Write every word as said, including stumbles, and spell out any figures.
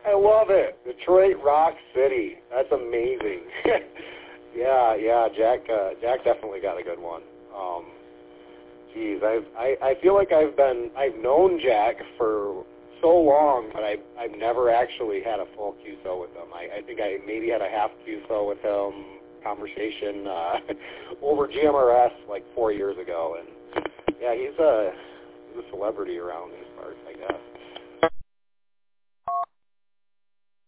I love it. Detroit Rock City. That's amazing. yeah, yeah. Jack, uh, Jack definitely got a good one. Um, geez, I've, I, I feel like I've been, I've known Jack for so long, but I, I've never actually had a full Q S O with him. I, I think I maybe had a half Q S O with him, conversation uh, over G M R S like four years ago, and yeah, he's a, he's a celebrity around these parts, I guess.